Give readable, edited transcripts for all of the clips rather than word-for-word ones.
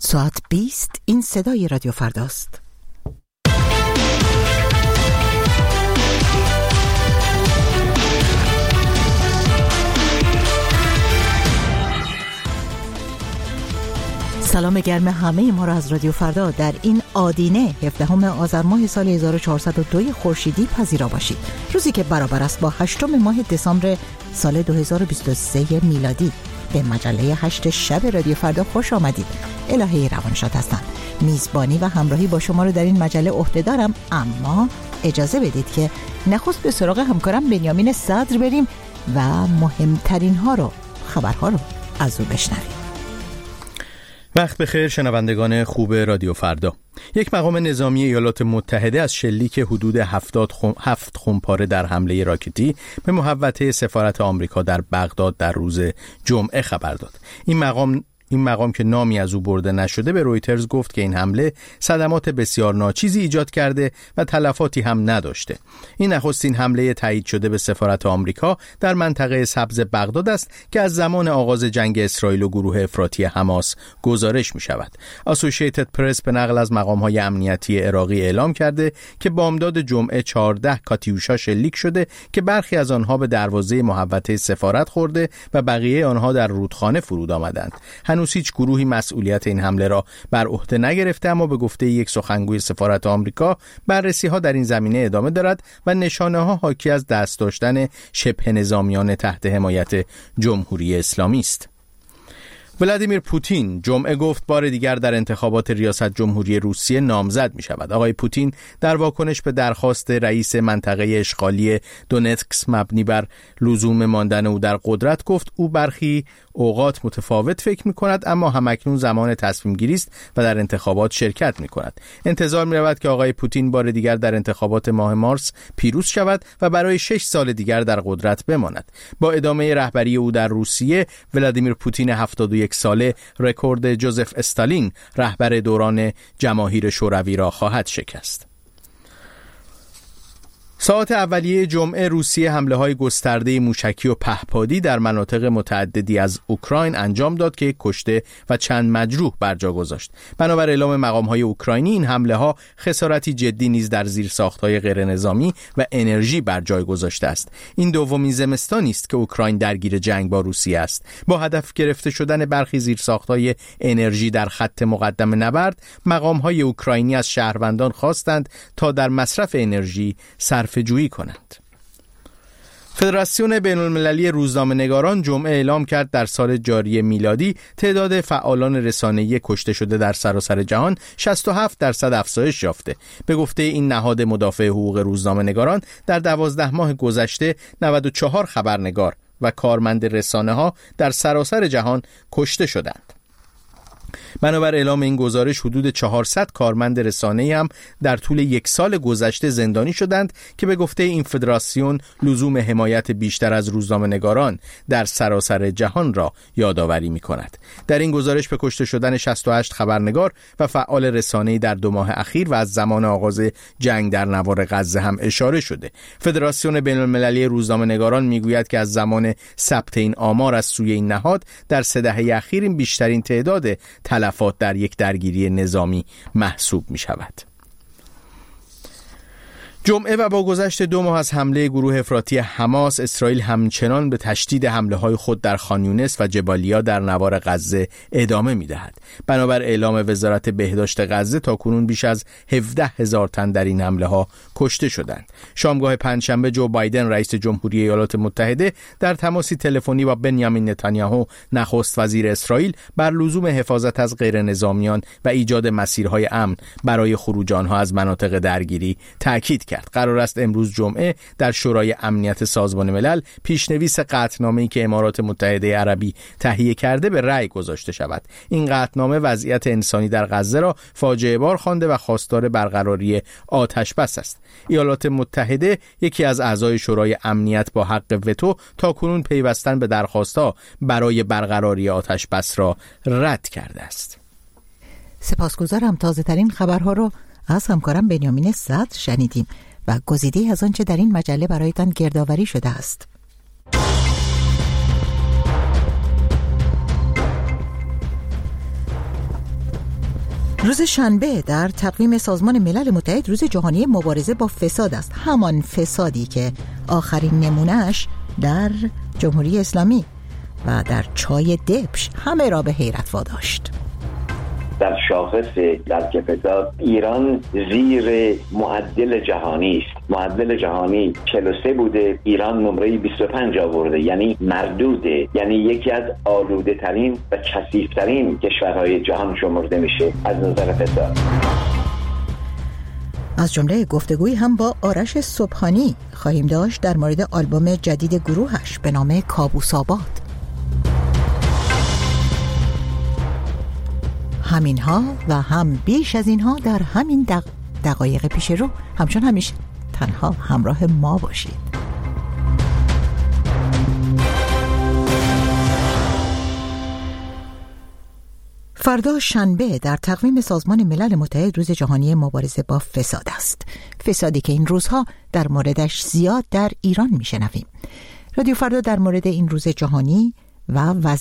ساعت 20 این صدای رادیو فرداست. سلام گرم همه ما را از رادیو فردا در این آدینه 17 آذر ماه سال 1402 خورشیدی پذیرا باشید. روزی که برابر است با 8 ماه دسامبر سال 2023 میلادی. به مجله 8 شب رادیو فردا خوش آمدید. الهه روانشاد هستم. میزبانی و همراهی با شما رو در این مجله عهده دارم، اما اجازه بدید که نخست به سراغ همکارم بنیامین صدر بریم و مهمترین خبرها رو از او بشنویم. وقت بخیر شنوندگان خوب رادیو فردا. یک مقام نظامی ایالات متحده از شلیک حدود 7 خمپاره در حمله راکتی به محوطه سفارت آمریکا در بغداد در روز جمعه خبر داد. این مقام که نامی از او برده نشده به رویترز گفت که این حمله صدمات بسیار ناچیزی ایجاد کرده و تلفاتی هم نداشته. این نخستین حمله تایید شده به سفارت آمریکا در منطقه سبز بغداد است که از زمان آغاز جنگ اسرائیل و گروه افراطی حماس گزارش می شود. اسوسییتد پرس به نقل از مقام‌های امنیتی عراقی اعلام کرده که بامداد جمعه 14 کاتیوشا شلیک شده که برخی از آنها به دروازه محوطه سفارت خورده و بقیه آنها در رودخانه فرود آمدند. هنوز هیچ گروهی مسئولیت این حمله را بر عهده نگرفته، اما به گفته یک سخنگوی سفارت آمریکا بررسی‌ها در این زمینه ادامه دارد و نشانه‌ها حاکی از دست داشتن شبه نظامیان تحت حمایت جمهوری اسلامی است. ولادیمیر پوتین جمعه گفت بار دیگر در انتخابات ریاست جمهوری روسیه نامزد می شود. آقای پوتین در واکنش به درخواست رئیس منطقه اشغالی دونتسک مبنی بر لزوم ماندن او در قدرت گفت او برخی اوقات متفاوت فکر می کند، اما همکنون زمان تصمیم گیری است و در انتخابات شرکت می کند. انتظار می رود که آقای پوتین بار دیگر در انتخابات ماه مارس پیروز شود و برای 6 سال دیگر در قدرت بماند. با ادامه رهبری او در روسیه، ولادیمیر پوتین 71 ساله رکورد جوزف استالین رهبر دوران جماهیر شوروی را خواهد شکست. ساعات اولیه جمعه روسیه حمله‌های گسترده موشکی و پهپادی در مناطق متعددی از اوکراین انجام داد که کشته و چند مجروح بر جا گذاشت. بنابر اعلام مقام‌های اوکراینی این حمله‌ها خسارتی جدی نیز در زیرساخت‌های غیرنظامی و انرژی بر جای گذاشته است. این دومین زمستانی است که اوکراین درگیر جنگ با روسیه است. با هدف گرفته شدن برخی زیرساخت‌های انرژی در خط مقدم نبرد، مقام‌های اوکراینی از شهروندان خواستند تا در مصرف انرژی صرفه‌جویی کنند. فدراسیون بین‌المللی روزنامه‌نگاران جمعه اعلام کرد در سال جاری میلادی تعداد فعالان رسانه‌ای کشته شده در سراسر جهان 67% افزایش یافته. به گفته این نهاد مدافع حقوق روزنامه‌نگاران در 12 ماه گذشته 94 خبرنگار و کارمند رسانه‌ها در سراسر جهان کشته شدند. بنابر اعلام این گزارش حدود 400 کارمند رسانه‌ای هم در طول یک سال گذشته زندانی شدند که به گفته این فدراسیون لزوم حمایت بیشتر از روزنامه‌نگاران در سراسر جهان را یادآوری می‌کند. در این گزارش به کشته شدن 68 خبرنگار و فعال رسانه‌ای در 2 ماه اخیر و از زمان آغاز جنگ در نوار غزه هم اشاره شده. فدراسیون بین‌المللی روزنامه‌نگاران می‌گوید که از زمان ثبت این آمار از سوی این نهاد در 3 دهه اخیر این بیشترین تعداد تلفات در یک درگیری نظامی محسوب می شود. جمعه و با گذشت 2 ماه از حمله گروه افراطی حماس، اسرائیل همچنان به تشدید حمله‌های خود در خان یونس و جبالیا در نوار غزه ادامه می‌دهد. بنابر اعلام وزارت بهداشت غزه تاکنون بیش از 17,000 تن در این حمله‌ها کشته شدند. شامگاه پنجشنبه جو بایدن رئیس جمهوری ایالات متحده در تماسی تلفنی با بنیامین نتانیاهو نخست وزیر اسرائیل بر لزوم حفاظت از غیرنظامیان و ایجاد مسیرهای امن برای خروج آنها از مناطق درگیری تاکید کرد. قرار است امروز جمعه در شورای امنیت سازمان ملل پیشنویس قطعنامه‌ای که امارات متحده عربی تهیه کرده به رأی گذاشته شود. این قطعنامه وضعیت انسانی در غزه را فاجعه بار خوانده و خواستار برقراری آتشبس است. ایالات متحده یکی از اعضای شورای امنیت با حق وتو تاکنون پیوستن به درخواست‌ها برای برقراری آتشبس را رد کرده است. سپاسگزارم. تازه‌ترین خبرها رو از همکارم بنیامین صدر شنیدیم و گزیده‌ای از آنچه در این مجله برایتان گردآوری شده است. روز شنبه در تقویم سازمان ملل متحد روز جهانی مبارزه با فساد است. همان فسادی که آخرین نمونهش در جمهوری اسلامی و در چای دبش همه را به حیرت واداشت. در شاخص درک فساد ایران زیر معدل جهانی است. معدل جهانی 43 بوده، ایران نمره 25 آورده، یعنی مردوده، یعنی یکی از آلوده ترین و کثیف ترین کشورهای جهان شمرده میشه از نظر فساد. از جمله گفتگویی هم با آرش صبحانی خواهیم داشت در مورد آلبوم جدید گروهش به نام کابوس‌آباد. همینها و هم بیش از اینها در همین دقایق پیش رو. همچون همیشه تنها همراه ما باشید. فردا شنبه در تقویم سازمان ملل متحد روز جهانی مبارزه با فساد است. فسادی که این روزها در موردش زیاد در ایران میشنویم. رادیو فردا در مورد این روز جهانی و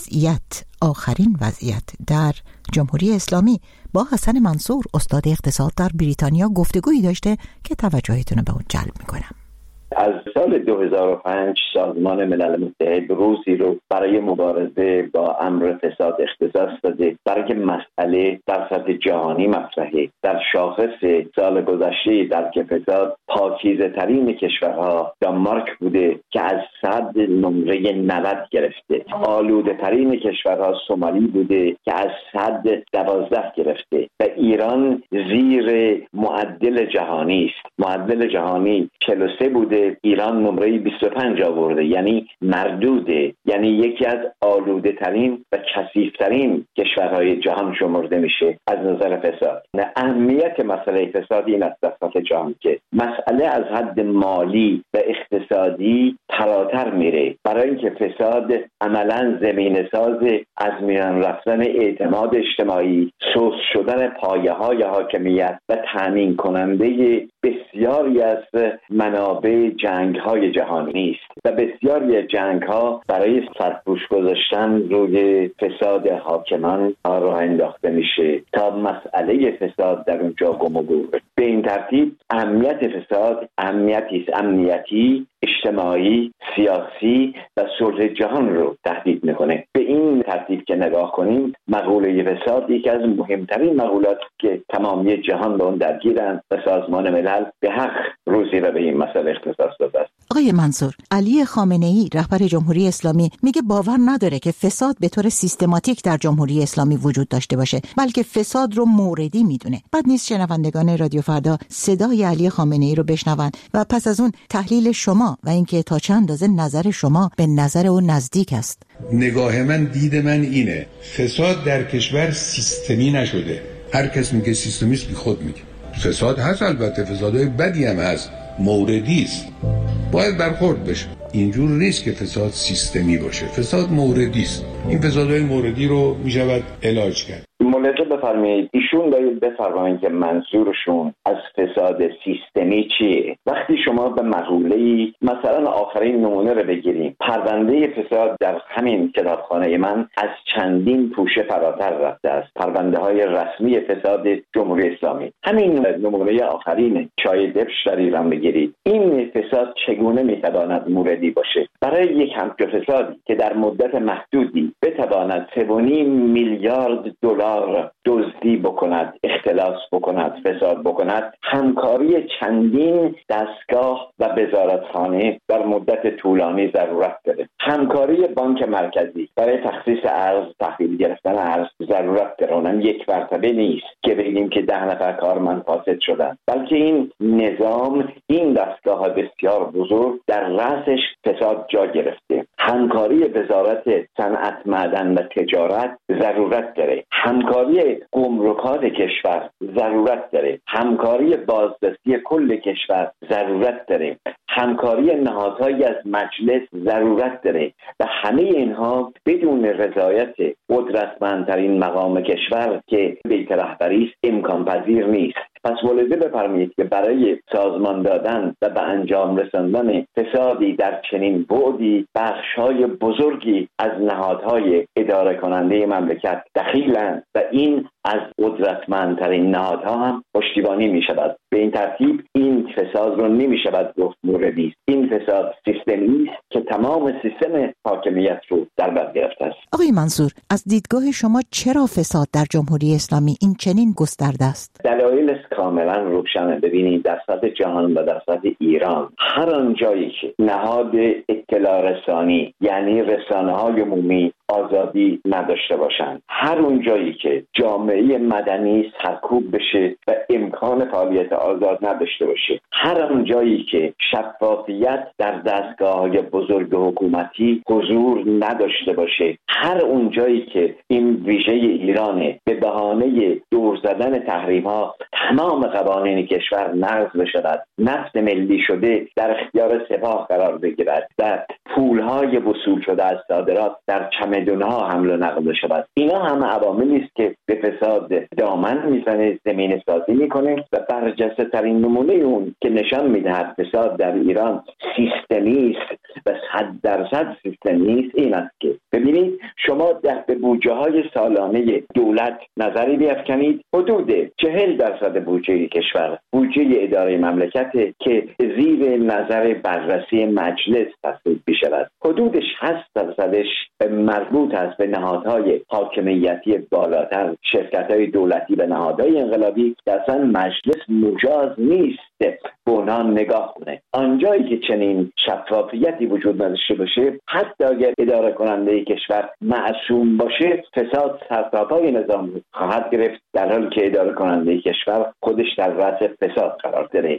آخرین وضعیت در جمهوری اسلامی با حسن منصور استاد اقتصاد در بریتانیا گفتگویی داشته که توجهتون رو به اون جلب میکنم. از سال 2005 سازمان ملل متحد روزی رو برای مبارزه با امر فساد اختصاص داده، برای که مسئله در سطح جهانی مطرحه. در شاخص سال گذشته درک فساد پاکیزه ترین کشورها دانمارک بوده که از 100 نمره 90 گرفته. آلوده ترین کشورها سومالی بوده که از 100 12 گرفته و ایران زیر معدل جهانی است. معدل جهانی 43 بوده، ایران نمره 25 آورده، یعنی مردوده، یعنی یکی از آلوده ترین و کثیف ترین کشورهای جهان شمرده میشه از نظر فساد. اهمیت مسئله فساد این است در سطح جهان که مسئله از حد مالی و اقتصادی فراتر میره، برای اینکه فساد عملا زمینه ساز از میان رفتن اعتماد اجتماعی، سوس شدن پایه‌های حاکمیت و تامین کننده بسیاری از منابع جنگ‌های جهانی است و بسیاری از جنگ‌ها برای سرپوش گذاشتن روی فساد حاکمان راه انداخته میشه تا مسئله فساد در اونجا گم و گور. به این ترتیب اهمیت فساد اهمیتی است امنیتی، اجتماعی، سیاسی و صلح جهان رو تهدید میکنه. به این ترتیب که نگاه کنیم، مقوله فساد یکی از مهمترین مقولات که تمامی جهان به اون درگیرند و سازمان ملل به حق روزی را به این مسئله اختصاص داده است. آقای منصور، علی خامنه‌ای رهبر جمهوری اسلامی میگه باور نداره که فساد به طور سیستماتیک در جمهوری اسلامی وجود داشته باشه، بلکه فساد رو موردی میدونه. بعد نیست شنوندگان رادیو فردا صدای علی خامنه‌ای رو بشنون و پس از اون تحلیل شما و اینکه تا چند اندازه نظر شما به نظر اون نزدیک است. نگاه من، دید من اینه، فساد در کشور سیستمی نشده. هر کس میگه سیستمیست بی خود میگه. فساد هست، البته فسادهای بدی هم هست، موردی است، باید برخورد بشه. اینجور نیست که فساد سیستمی باشه، فساد موردی است. این فسادهای موردی رو میشود علاج کرد. ملاحظه بفرمایید، ایشون باید بفرمایید که منظورشون از فساد سیستمی چیه. وقتی شما به مقوله‌ای مثلا آخرین نمونه رو بگیریم، پرونده فساد در همین کتابخانه من از چندین پوشه فراتر رفته است. پرونده‌های رسمی فساد جمهوری اسلامی، همین نمونه آخرین چای دبش در ایران بگیرید، این فساد چگونه میتواند موردی باشه؟ برای یک همچین فسادی که در مدت محدودی بتواند 3.5 میلیارد دلار دزدی بکند، اختلاس بکند، فساد بکند، همکاری چندین دستگاه و وزارتخانه در مدت طولانی ضرورت داره. همکاری بانک مرکزی برای تخصیص ارز، تحویل گرفتن ارز ضرورت داره. اونم یک مرتبه نیست که بگیم که 10 نفر کارمند فاسد شدن، بلکه این نظام، این دستگاه بسیار بزرگ در رأسش فساد جا گرفته. همکاری وزارت صنعت، معدن و تجارت ضرورت داره. همکاری گمرکات کشور ضرورت داره. همکاری بازرسی کل کشور ضرورت داره. همکاری نهادهایی از مجلس ضرورت داره و همه اینها بدون رضایت قدرتمندترین مقام کشور که بیت رهبری است امکان پذیر نیست. پس ملاحظه بفرمایید که برای سازمان دادن و به انجام رساندن فسادی در چنین بعدی بخش‌های بزرگی از نهادهای اداره کننده مملکت دخیلند و این از قدرتمندترین نهادها هم پشتیبانی می شود. به این ترتیب این فساد رو نمی شود گفت موردی است. این فساد سیستمی است که تمام سیستم حاکمیت رو در بر گرفته است. آقای منصور، از دیدگاه شما چرا فساد در جمهوری اسلامی این چنین گسترده است؟ دلایل کاملا روشنه. ببینید در سطح جهان و در سطح ایران هر آن جایی که نهاد اطلاع رسانی یعنی رسانه‌های عمومی آزادی نداشته باشند، هر اون جایی که جامعه مدنی سرکوب بشه و امکان فعالیت آزاد نداشته باشه، هر اون جایی که شفافیت در دستگاه‌های بزرگ حکومتی حضور نداشته باشه، هر اون جایی که این ویژه ایرانه به بهانه دور زدن تحریم‌ها تمام قوانین کشور نقض بشود، نفت ملی شده در اختیار سپاه قرار بگیرد و پول‌های وصول شده از صادرات در چمدون‌ها حمل و نقل شود، اینا همه عواملی است که به فساد دامن میزنه، زمین سازی میکنه و برجسته ترین نمونه اون که نشان میدهد فساد در ایران سیستمی است و 100% سیستمی است این است که ببینید شما به بودجه های سالانه دولت نظری بیفکنید، حدود 40% بودجه کشور بودجه اداره مملکت که زیر نظر بررسی مجلس تصویب بشود، حدود 60% مربوط است به نهادهای حاکمیتی بالاتر، شرکت‌های دولتی و نهادهای انقلابی که اصلا مجلس مجاز نیست به اونها نگاه کنه. آنجایی که چنین شفافیتی وجود نداشته باشه، حتی اگر اداره کننده کشور معصوم باشه، فساد سرتاپای نظام خواهد گرفت، در حالی که اداره کننده کشور خودش در رأس فساد قرار داره.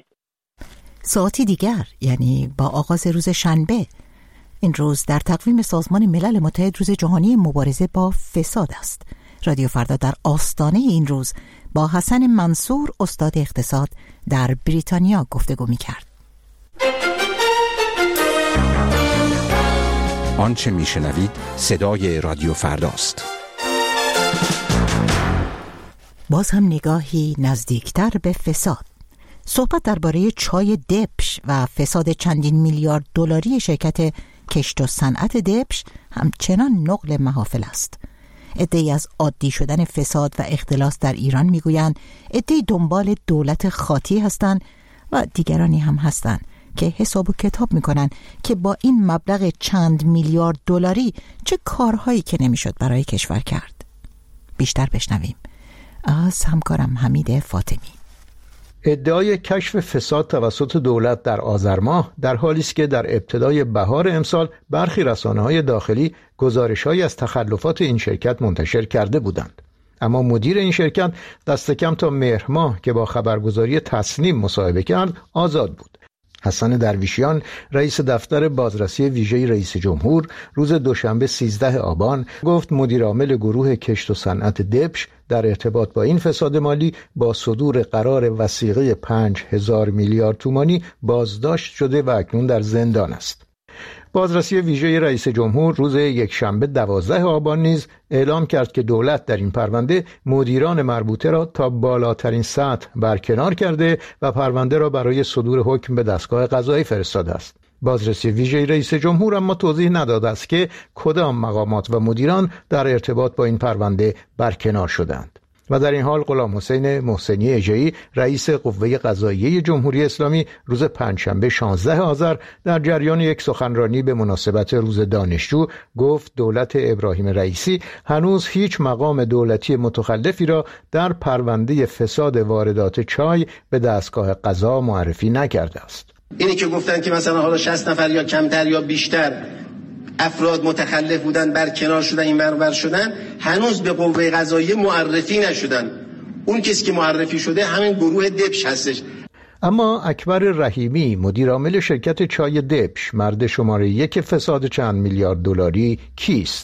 ساعتی دیگر، یعنی با آغاز روز شنبه، این روز در تقویم سازمان ملل متحد روز جهانی مبارزه با فساد است. رادیو فردا در آستانه این روز با حسن منصور استاد اقتصاد در بریتانیا گفتگو می‌کرد. آنچه میشنوید صدای رادیو فرداست. باز هم نگاهی نزدیکتر به فساد. صحبت درباره چای دبش و فساد چندین میلیارد دلاری شرکت کشت و صنعت دبش همچنان نقل محافل است. عده‌ای از عادی شدن فساد و اختلاس در ایران میگویند عده‌ای دنبال دولت خاطی هستند و دیگرانی هم هستند که حساب و کتاب میکنن که با این مبلغ چند میلیارد دلاری چه کارهایی که نمیشد برای کشور کرد. بیشتر بشنویم از همکارم حمید فاطمی. ادعای کشف فساد توسط دولت در آذر ماه در حالی است که در ابتدای بهار امسال برخی رسانه‌های داخلی گزارش‌هایی از تخلفات این شرکت منتشر کرده بودند. اما مدیر این شرکت دست کم تا مهر ماه که با خبرگزاری تصنیم مصاحبه کرد آزاد بود. حسن درویشیان رئیس دفتر بازرسی ویژه رئیس جمهور روز دوشنبه 13 آبان گفت مدیر عامل گروه کشت و صنعت دبش در ارتباط با این فساد مالی با صدور قرار وثیقه 5000 میلیارد تومانی بازداشت شده و اکنون در زندان است. بازرسی ویژه رئیس جمهور روز یکشنبه 12 آبان نیز اعلام کرد که دولت در این پرونده مدیران مربوطه را تا بالاترین سطح برکنار کرده و پرونده را برای صدور حکم به دستگاه قضایی فرستاده است. بازرسی ویژه رئیس جمهور اما توضیح نداده است که کدام مقامات و مدیران در ارتباط با این پرونده برکنار شدند. و در این حال غلام حسین محسنی اژه‌ای رئیس قوه قضاییه جمهوری اسلامی روز پنجشنبه 16 آذر در جریان یک سخنرانی به مناسبت روز دانشجو گفت دولت ابراهیم رئیسی هنوز هیچ مقام دولتی متخلفی را در پرونده فساد واردات چای به دستگاه قضا معرفی نکرده است. اینی که گفتن که مثلا حالا 60 نفر یا کمتر یا بیشتر افراد متخلف بودن برکنار شدن این برابر شدن هنوز به قوه قضاییه معرفی نشدن. اون کسی که معرفی شده همین گروه دبش هستش. اما اکبر رحیمی مدیر عامل شرکت چای دبش مرد شماره 1 فساد چند میلیارد دلاری کیست؟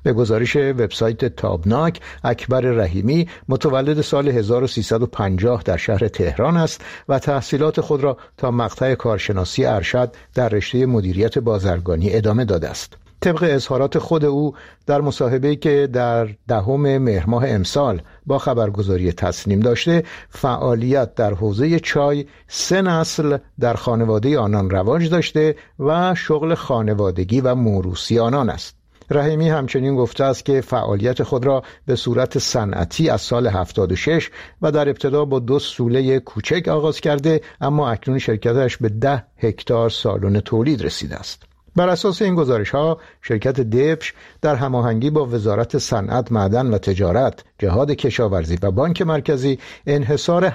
به گزارش وبسایت تابناک، اکبر رحیمی متولد سال 1350 در شهر تهران است و تحصیلات خود را تا مقطع کارشناسی ارشد در رشته مدیریت بازرگانی ادامه داده است. طبق اظهارات خود او در مصاحبه‌ای که در 10 مهر ماه امسال با خبرگزاری تسنیم داشته، فعالیت در حوزه چای 3 نسل در خانواده آنان رواج داشته و شغل خانوادگی و موروثی آنان است. رحیمی همچنین گفته است که فعالیت خود را به صورت صنعتی از سال 76 و در ابتدا با 2 سوله کوچک آغاز کرده، اما اکنون شرکتش به 10 هکتار سالن تولید رسیده است. بر اساس این گزارش‌ها، شرکت دبش در هماهنگی با وزارت صنعت، معدن و تجارت، جهاد کشاورزی و بانک مرکزی انحصار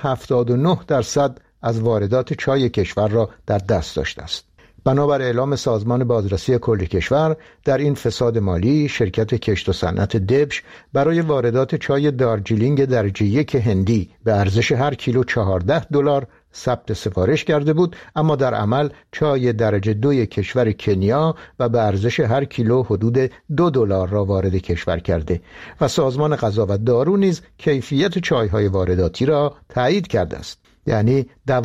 79% از واردات چای کشور را در دست داشته است. بنابر اعلام سازمان بازرسی کل کشور، در این فساد مالی شرکت کشت و صنعت دبش برای واردات چای دارجیلینگ درجه 1 هندی به ارزش هر کیلو $14 ثبت سفارش کرده بود، اما در عمل چای درجه 2 کشور کنیا و به ارزش هر کیلو حدود $2 را وارد کشور کرده و سازمان غذا و دارو نیز کیفیت چای‌های وارداتی را تایید کرده است. یعنی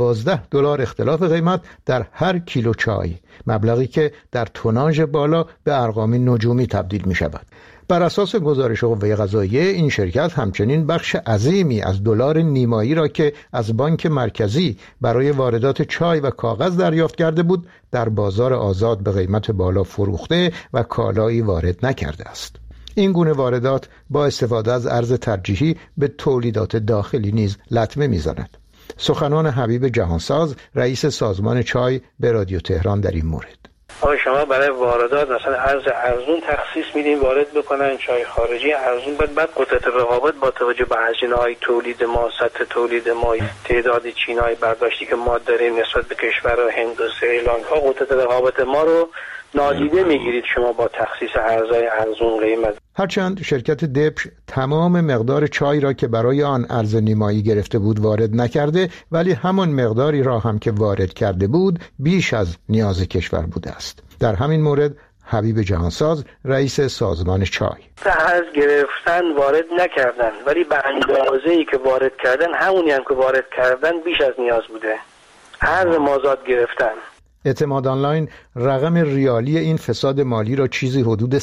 $12 اختلاف قیمت در هر کیلو چای، مبلغی که در توناژ بالا به ارقام نجومی تبدیل می شود. بر اساس گزارش قوه قضاییه، این شرکت همچنین بخش عظیمی از دلار نیمایی را که از بانک مرکزی برای واردات چای و کاغذ دریافت کرده بود، در بازار آزاد به قیمت بالا فروخته و کالایی وارد نکرده است. این گونه واردات با استفاده از ارز ترجیحی به تولیدات داخلی نیز لطمه می‌زند. سخنان حبیب جهانساز، رئیس سازمان چای، به رادیو تهران در این مورد: شما برای واردات مثلا ارز ارزون تخصیص میدین وارد بکنن چای خارجی ارزون، بعد قدرت رقابت با توجه به هزینه‌های تولید ما، سطح تولید ما، تعداد چینای برداشتی که ما داریم نسبت به کشور هند و سریلانکا، قدرت رقابت ما رو نادیده میگیرید شما با تخصیص ارزهای ارزون قیمت. هرچند شرکت دبش تمام مقدار چای را که برای آن ارز نیمایی گرفته بود وارد نکرده، ولی همان مقداری را هم که وارد کرده بود بیش از نیاز کشور بوده است. در همین مورد حبیب جهانساز، رئیس سازمان چای: ارز گرفتن وارد نکردن، ولی به اندازه‌ای که وارد کردن همونی هم که وارد کردن بیش از نیاز بوده. ارز مازاد گرفتن. اعتماد آنلاین رقم ریالی این فساد مالی را چیزی حدود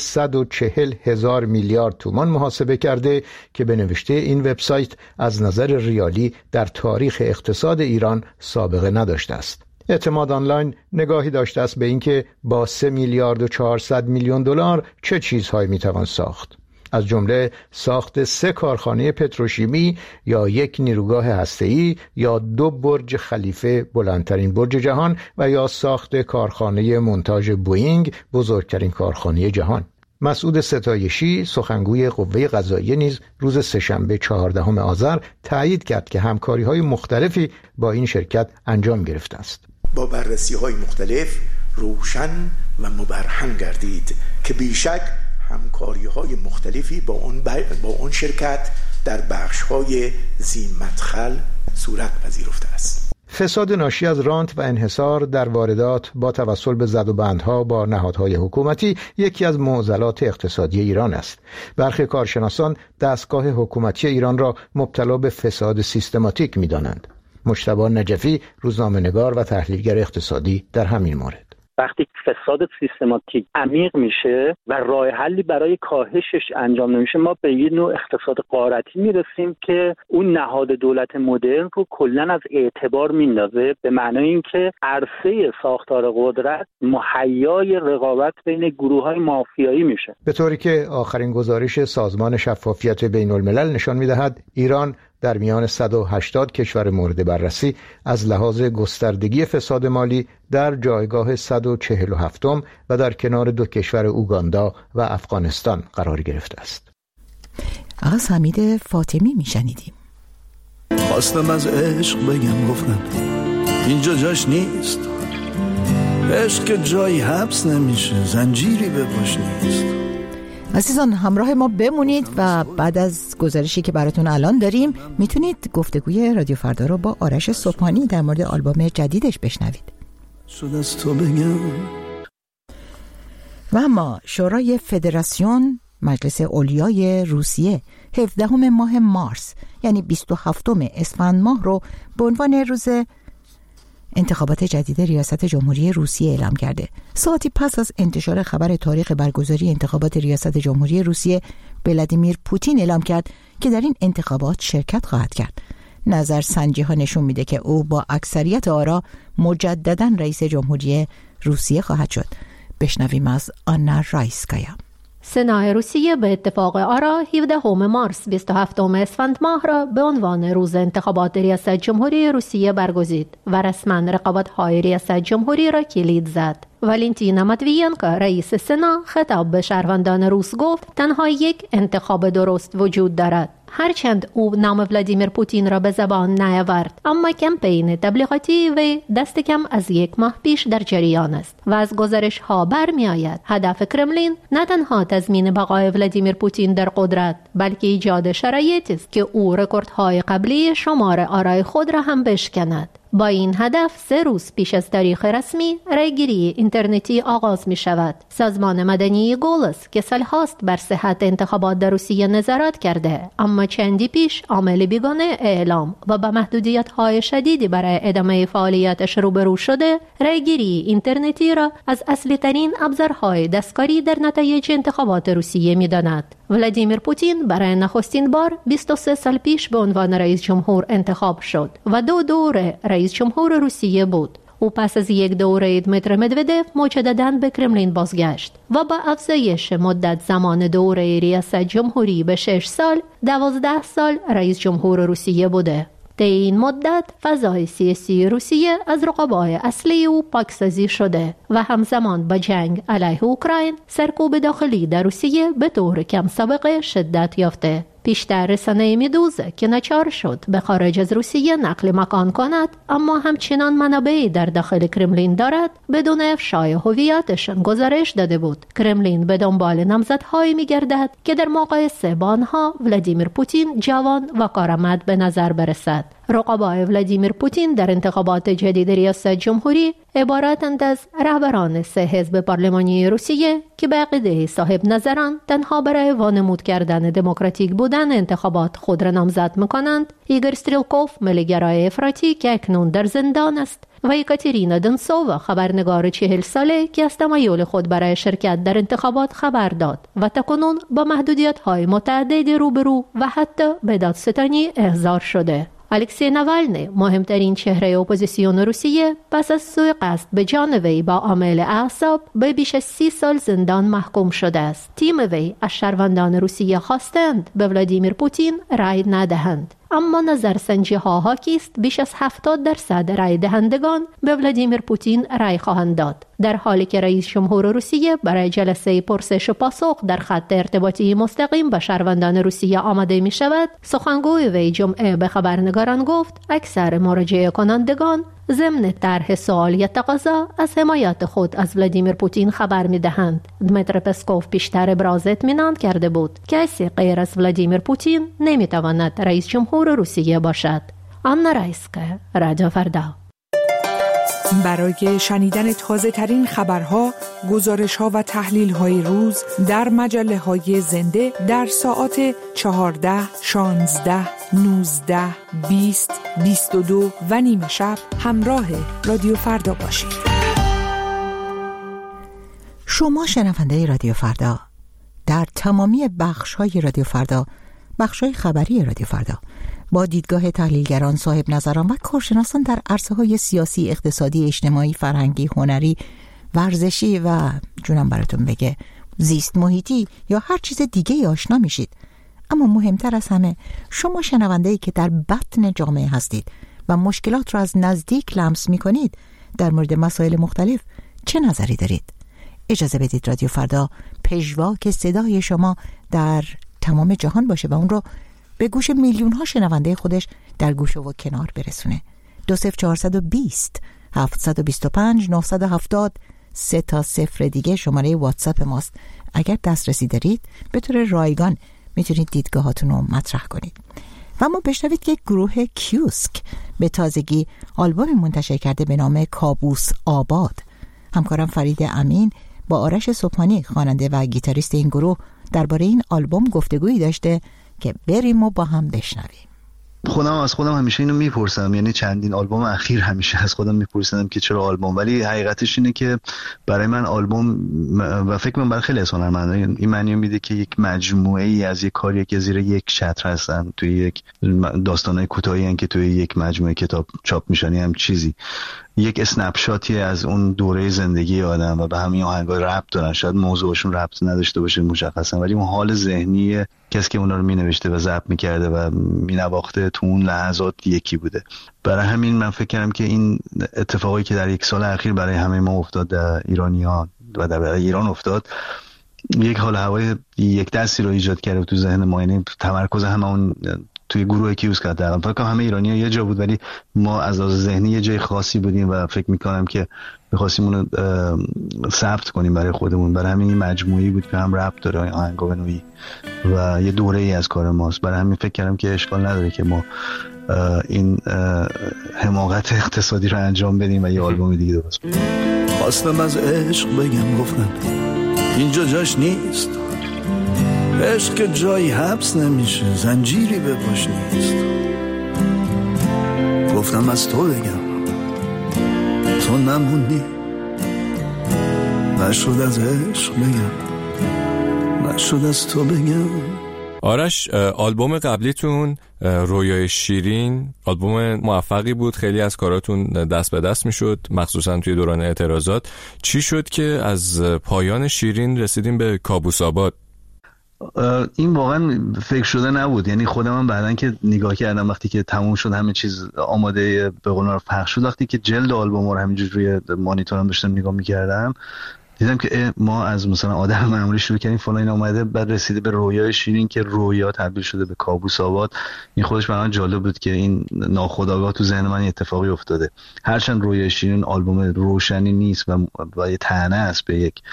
140,000 میلیارد تومان محاسبه کرده که به نوشته این وبسایت از نظر ریالی در تاریخ اقتصاد ایران سابقه نداشته است. اعتماد آنلاین نگاهی داشته است به اینکه با 3 میلیارد و 400 میلیون دلار چه چیزهایی میتوان ساخت، از جمله ساخت 3 کارخانه پتروشیمی یا 1 نیروگاه هسته‌ای یا 2 برج خلیفه، بلندترین برج جهان، و یا ساخت کارخانه مونتاژ بوئینگ، بزرگترین کارخانه جهان. مسعود ستایشی، سخنگوی قوه قضاییه، نیز روز سه‌شنبه 14 آذر تایید کرد که همکاری‌های مختلفی با این شرکت انجام گرفته است. با بررسی‌های مختلف روشن و مبرهن گردید که بیشک همکاری‌های مختلفی با اون شرکت در بخش‌های ذی مدخل صورت پذیرفته است. فساد ناشی از رانت و انحصار در واردات با توسل به زدوبندها با نهادهای حکومتی یکی از معضلات اقتصادی ایران است. برخی کارشناسان دستگاه حکومتی ایران را مبتلا به فساد سیستماتیک می‌دانند. مجتبی نجفی، روزنامه‌نگار و تحلیلگر اقتصادی، در همین مورد: وقتی فساد سیستماتیک عمیق میشه و راه حلی برای کاهشش انجام نمیشه، ما به یه نوع اقتصاد غارتی میرسیم که اون نهاد دولت مدرن رو کلاً از اعتبار میندازه، به معنای اینکه عرصه ساختار قدرت مهیای رقابت بین گروه‌های مافیایی میشه. به طوری که آخرین گزارش سازمان شفافیت بین‌الملل نشان میدهد ایران در میان 180 کشور مورد بررسی از لحاظ گستردگی فساد مالی در جایگاه 147م و در کنار 2 کشور اوگاندا و افغانستان قرار گرفته است. آقا حمید فاطمی میشنیدیم. خواستم از عشق بگم، گفتم اینجا جاش نیست. عشق که جایی حبس نمیشه، زنجیری به پاش نیست. عزیزان همراه ما بمونید و بعد از گزارشی که براتون الان داریم میتونید گفتگوی رادیو فردا رو با آرش صبحانی در مورد آلبوم جدیدش بشنوید. شد از تو بگم. و اما شورای فدراسیون مجلس علیای روسیه 17 ماه مارس یعنی 27 اسفند ماه رو به عنوان روز انتخابات جدید ریاست جمهوری روسیه اعلام کرده. ساعتی پس از انتشار خبر تاریخ برگزاری انتخابات ریاست جمهوری روسیه، ولادیمیر پوتین اعلام کرد که در این انتخابات شرکت خواهد کرد. نظرسنجی ها نشون میده که او با اکثریت آرا مجددا رئیس جمهوری روسیه خواهد شد. بشنویم از آنا رایسکایا. سنای روسیه به اتفاق آرا 17 مارس 27 اسفند ماه را به عنوان روز انتخابات ریاست جمهوری روسیه برگزید و رسما رقابت‌های ریاست جمهوری را کلید زد. والنتینا ماتویینکو رئیس سنا خطاب به شهروندان روس گفت تنها یک انتخاب درست وجود دارد. هرچند او نام ولادیمیر پوتین را به زبان نیاورد، اما کمپین تبلیغاتی وی دست کم از یک ماه پیش در جریان است و از گزارش ها برمی آید هدف کرملین نه تنها تضمین بقای ولادیمیر پوتین در قدرت، بلکه ایجاد شرایطی است که او رکوردهای قبلی شمار آرای خود را هم بشکند. با این هدف 3 روز پیش از تاریخ رسمی رایگیری اینترنتی آغاز می شود. سازمان مدنی گولس که سالهاست بر صحت انتخابات در روسیه نظارت کرده، اما چندی پیش عامل بیگانه اعلام و با محدودیت‌های شدیدی برای ادامه فعالیتش روبرو شده، رایگیری اینترنتی را از اصلی ترین ابزارهای دستکاری در نتایج انتخابات روسیه می داند. ولادیمیر پوتین برای نخستین بار 23 سال پیش به عنوان رئیس جمهور انتخاب شد و 2 دوره رئیس جمهور روسیه بود. او پس از یک دوره دمیتر مدودف مجدداً به کرملین بازگشت و با افزایش مدت زمان دوره ریاست جمهوری به 6 سال، 12 سال رئیس جمهور روسیه بوده. در این مدت فضای سیاسی روسیه از رقبای اصلی او پاکسازی شده و همزمان با جنگ علیه اوکراین سرکوب داخلی در روسیه به طور کم سابقه شدت یافته. پیشتر رسانه میدوزه که ناچار شد به خارج از روسیه نقل مکان کند، اما همچنان منابعی در داخل کرملین دارد بدون افشای هویتشان گزارش داده بود. کرملین به دنبال نامزدهایی میگردد که در مقایسه با آنها ولادیمیر پوتین جوان و کارآمد به نظر برسد. رقبای ولادیمیر پوتین در انتخابات جدید ریاست جمهوری عبارتند از رهبران 3 حزب پارلمانی روسیه که به عقیده صاحب نظران تنها برای وانمود کردن دموکراتیک بودن انتخابات خود را نامزد می‌کنند: ایگور ستریلکوف، ملیگرای افراطی که اکنون در زندان است، و یکاترینا دنسووا، خبرنگار 40 ساله که از تمایل خود برای شرکت در انتخابات خبر داد و تاکنون با محدودیت‌های متعددی روبرو و حتی به دادستانی احضار شده. الکسی ناوالنی، مهمترین چهره اپوزیسیون روسیه، پس از سوءقصد به جان وی با عامل اعصاب به بیش از 30 سال زندان محکوم شده است. تیم وی از شهروندان روسیه خواستند به ولادیمیر پوتین رای ندهند، اما نظرسنجی ها حاکی است بیش از 70% رای دهندگان به ولادیمیر پوتین رای خواهند داد، در حالی که رئیس جمهور روسیه برای جلسه پرسش و پاسخ در خط ارتباطی مستقیم با شهروندان روسیه آماده می شود. سخنگوی وی جمعه به خبرنگاران گفت اکثر مراجعه کنندگان ضمن طرح سوال یا تقاضا از حمایت خود از ولادیمیر پوتین خبر می دهند. دمیتر پسکوف پیشتر ابراز اطمینان کرده بود کسی غیر از ولادیمیر پوتین نمی تواند رئیس جمهور روسیه باشد. آنا رایسکا، رادیو فردا. برای شنیدن تازه ترین خبرها، گزارش‌ها و تحلیل‌های روز در مجله‌های زنده در ساعات 14، 16، 19، 20، 22 و نیم شب همراه رادیو فردا باشید. شما شنونده رادیو فردا در تمامی بخش‌های رادیو فردا، بخش‌های خبری رادیو فردا، با دیدگاه تحلیلگران، صاحب نظران و کارشناسان در عرصه‌های سیاسی، اقتصادی، اجتماعی، فرهنگی، هنری، ورزشی و جونم براتون بگه زیست محیطی یا هر چیز دیگه آشنا میشید. اما مهمتر از همه شما شنونده‌ای که در بطن جامعه هستید و مشکلات را از نزدیک لمس می‌کنید، در مورد مسائل مختلف چه نظری دارید؟ اجازه بدید رادیو فردا پژواک صدای شما در تمام جهان باشه و اون رو به گوش میلیون ها شنونده خودش در گوشه و کنار برسونه. 20420 725 970 3 تا 0 دیگه شماره واتساپ ماست. اگر دسترسی دارید به طور رایگان میتونید دیدگاهاتون رو مطرح کنید. و ما بشنوید که گروه کیوسک به تازگی آلبوم منتشر کرده به نام کابوس آباد. همکارم فرید امین با آرش صبحانی، خواننده و گیتاریست این گروه، درباره این آلبوم گفتگویی داشته که بریم و با هم بشنویم. خودم از خودم همیشه اینو میپرسم، یعنی چندین آلبوم اخیر همیشه از خودم میپرسیدم که چرا آلبوم، ولی حقیقتش اینه که برای من آلبوم و فکر کنم برای خیلی از هنرمندان این معنی میده که یک مجموعه ای از یک کاری که زیر یک چتر هستن، توی یک داستانای کوتاهی ان که توی یک مجموعه کتاب چاپ میشن، هم چیزی یک اسنپ شاتی از اون دوره زندگی آدم و به همین آهنگا ربط دارن. شاید موضوعشون ربط نداشته باشه مشخصا، ولی اون حال ذهنی کسی که اونا رو مینوشته و ضبط میکرده و مینواخته تو اون لحظات یکی بوده. برای همین من فکر کردم که این اتفاقی که در یک سال اخیر برای همه ما افتاد، در ایرانیان و در ایران افتاد، یک حال هوای یک دستی رو ایجاد کرده تو ذهن ما. یعنی تمرکز همون توی گروه کیوس کرده، فکر کنم همه ایرانی‌ها یه جا بود ولی ما از لحاظ ذهنی یه جای خاصی بودیم و فکر می‌کنم که می‌خواستیم اون رو ثبت کنیم برای خودمون. برای همین مجموعی بود که هم ربط داره آهنگا به نوعی و یه دوره‌ای از کار ماست. برای همین فکر کردم که اشکال نداره که ما این حماقت اقتصادی رو انجام بدیم و یه آلبوم دیگه درست کنیم. خواستم از عشق بگم، گفتن اینجا جاش نیست. عشق که جایی حبس نمیشه، زنجیری به پاش نیست. گفتم از تو بگم، تو نمونی. نشد از عشق بگم، نشد از تو بگم. آرش، آلبوم قبلیتون رویای شیرین آلبوم موفقی بود، خیلی از کاراتون دست به دست میشد، مخصوصا توی دوران اعتراضات. چی شد که از پایان شیرین رسیدیم به کابوس آباد؟ این واقعا فکر شده نبود. یعنی خودم هم بعدن که نگاه کردم وقتی که تموم شد همه چیز آماده به قول معروف پخش شد، وقتی که جلد آلبوم رو همینجوری روی مانیتورم داشتم نگاه می‌کردم دیدم که ما از مثلا آدم معمولی شروع کردیم فلان این اومده، بعد رسیده به رویای شیرین که رویا تبدیل شده به کابوس آباد. این خودش برام جالب بود که این ناخودآگاه تو ذهن من اتفاقی افتاده. هرچند رویای شیرین آلبوم روشنی نیست و یه طعنه است به یک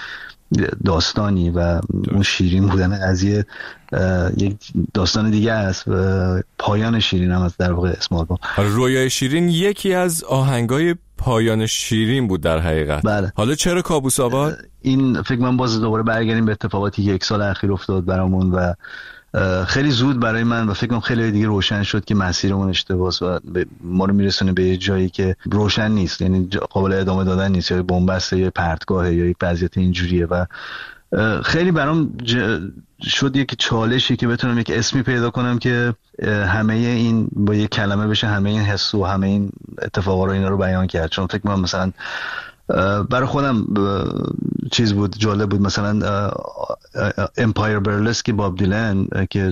داستانی و اون شیرین بودن قضیه یک داستان دیگه است و پایان شیرین هم از در واقع اسم آلبوم. رویای شیرین یکی از آهنگای پایان شیرین بود در حقیقت. بله. حالا چرا کابوس آباد؟ این فکر من باز دوباره برگردیم به اتفاقاتی که یک سال اخیر افتاد برامون و خیلی زود برای من و فکر کنم خیلی دیگه روشن شد که مسیرمون اشتباهه و ما رو میرسونه به یه جایی که روشن نیست، یعنی قابل ادامه دادن نیست، یا بن‌بست یا پرتگاه یا یک وضعیت اینجوریه و خیلی برام شد یک چالشی که بتونم یک اسمی پیدا کنم که همه این با یک کلمه بشه همه این حس و همه این اتفاقا رو اینا رو بیان کرد. چون فکر کنم مثلا برای خودم چیز بود، جالب بود، مثلا امپایر برلسک باب دیلن که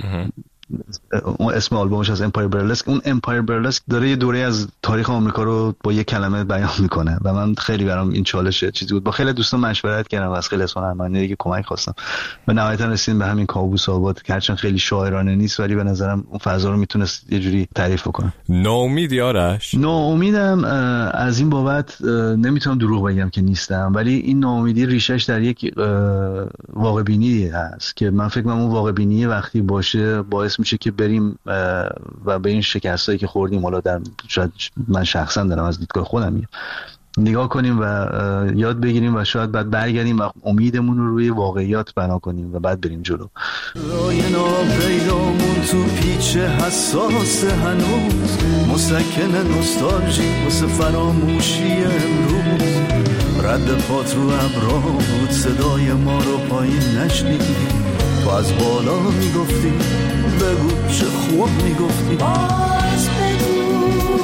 اون اسم آلبومش از امپایر برلسک، اون امپایر برلسک داره یه دوره از تاریخ آمریکا رو با یه کلمه بیان میکنه و من خیلی برام این چالش چیزی بود. با خیلی دوستان مشورت کردم و از خیلی هنرمندان دیگه کمک خواستم و نهایتا رسیدیم به همین کابوس آباد که هرچند خیلی شاعرانه نیست ولی به نظرم اون فضا رو میتونست یه جوری تعریف بکنه. ناامیدی آرش؟ ناامیدم از این بابت نمیتونم دروغ بگم که نیستم، ولی این ناامیدی ریشش در یک واقع بینی هست که من فکر کنم اون واقع بینی وقتی باشه باعث میشه که بریم و به این شکستایی که خوردیم، حالا در شاید من شخصا دارم از دیدگاه خودم میگم، نگاه کنیم و یاد بگیریم و شاید بعد برگردیم و امیدمون رو روی واقعیات بنا کنیم و بعد بریم جلو. رای ناپیدامون تو پیچ حساس هنوز، مسکن نوستالژی واسه فراموشی امروز، رد پات رو ابرا بود صدای ما رو پایین نشنیدی، تو از بالا میگفتی بگو چه خوب میگفتی، باز بگو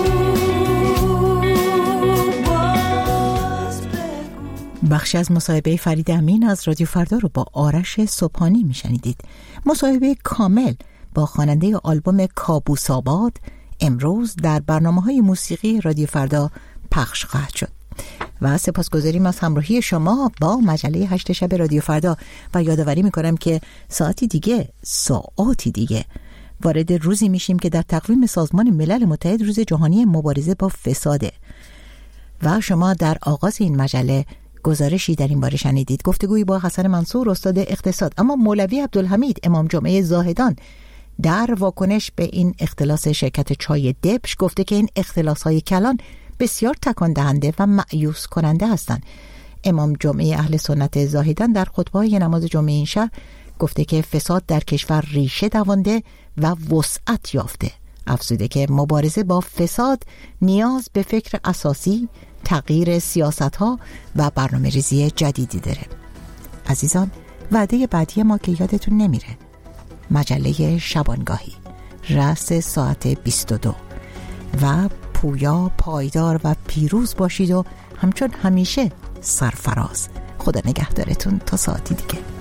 بخشی از مصاحبه فرید امین از رادیو فردا رو با آرش صبحانی میشنیدید. مصاحبه کامل با خواننده آلبوم کابوس آباد امروز در برنامه‌های موسیقی رادیو فردا پخش خواهد شد. و سپاسگزاریم از همراهی شما با مجله 8 شب رادیو فردا و یادآوری میکنم که ساعتی دیگه وارد روزی میشیم که در تقویم سازمان ملل متحد روز جهانی مبارزه با فساده و شما در آغاز این مجله گزارشی در این باره شنیدید، گفتگویی با حسن منصور استاد اقتصاد. اما مولوی عبدالحمید امام جمعه زاهدان در واکنش به این اختلاس شرکت چای دبش گفته که این اختلاس‌های کلان بسیار تکان دهنده و مایوس کننده هستند. امام جمعه اهل سنت زاهدان در خطبه‌های نماز جمعه این شهر گفته که فساد در کشور ریشه دوانده و وسعت یافته. افزوده که مبارزه با فساد نیاز به فکر اساسی، تغییر سیاست‌ها و برنامه‌ریزی جدیدی داره. عزیزان، وعده بعدی ما که یادتون نمیره، مجله شبانگاهی رأس ساعت 22 و پویا، پایدار و پیروز باشید و همچون همیشه سرفراز. خدا نگهدارتون تا ساعتی دیگه.